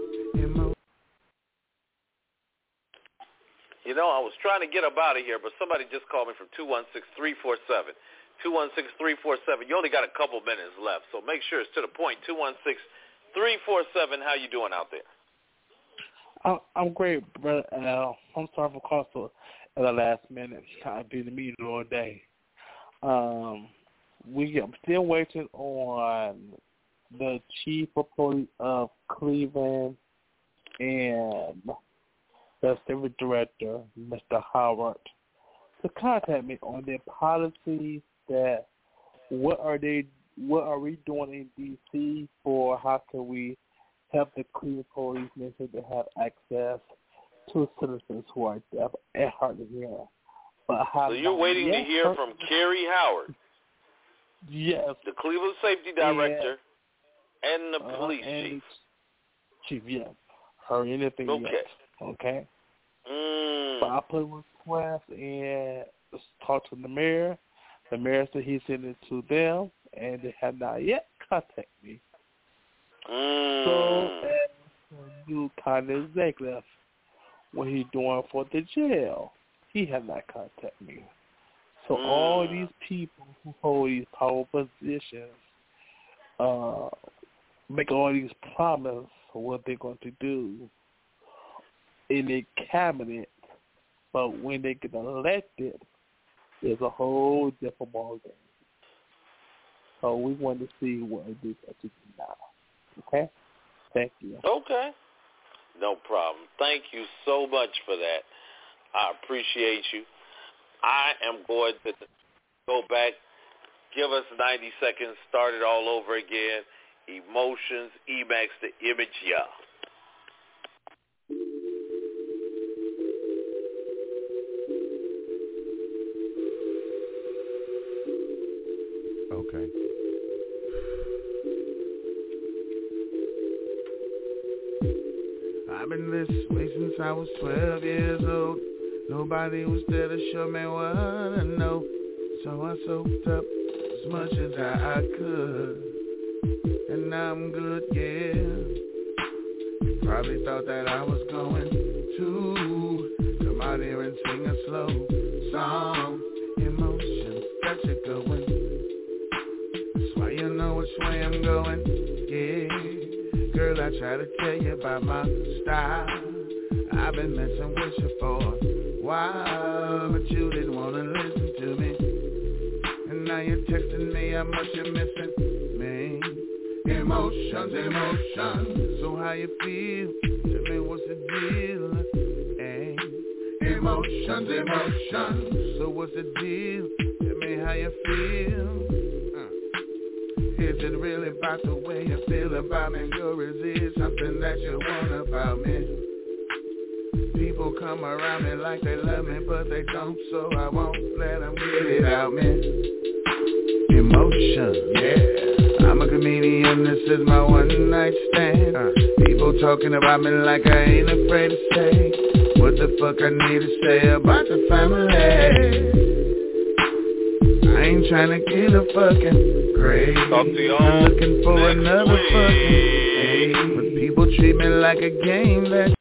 You know, I was trying to get up out of here, but somebody just called me from two one six, three four seven. two one six, three four seven. You only got a couple minutes left, so make sure it's to the point. two one six, three four seven. How you doing out there? I'm great, brother Al. I'm sorry for calling at the last minute. I've been in the meeting all day. Um, we I'm still waiting on the chief of police of Cleveland and the civil director, Mister Howard, to contact me on their policies. That what are they? What are we doing in D C for? How can we help the Cleveland police make sure they have access to citizens who are deaf and hard to hear? But so you're waiting to hear from Kerry Howard, yes, the Cleveland safety director, yeah. and the uh, police and chief. Chief, yes, or anything okay. yet. Okay. Mm. So I put a request and talk to the mayor. The mayor said he sent it to them, and they have not yet contacted me. Mm. So, as new kind of executive, what he's doing for the jail, he has not contacted me. So mm. all these people who hold these powerful positions uh, make all these promises of what they're going to do in their cabinet, but when they get elected, it's a whole different ballgame. So we want to see what it is that you do now. Okay? Thank you. Okay. No problem. Thank you so much for that. I appreciate you. I am going to go back, give us ninety seconds, start it all over again. Emotions, Emax the Image, yeah. Okay. I've been this way since I was twelve years old. Nobody was there to show me what I know. So I soaked up as much as I could. And now I'm good, yeah. Probably thought that I was going to come out here and sing a slow song. Emotions got you going. That's why you know which way I'm going, yeah. Girl, I try to tell you about my style. I've been messing with you for a while, but you didn't want to listen to me. And now you're texting me how much you're missing me. Emotions, emotions. So how you feel? Tell me what's the deal? Hey. Emotions, emotions. So what's the deal? Tell me how you feel. Is it really about the way you feel about me, or is it something that you want about me? People come around me like they love me, but they don't, so I won't let them get it out, man. Emotion, yeah. I'm a comedian, this is my one night stand. uh, People talking about me like I ain't afraid to say what the fuck I need to say about the family. I ain't tryna get a fucking grave. I'm looking for another fucking hey. But people treat me like a game, that's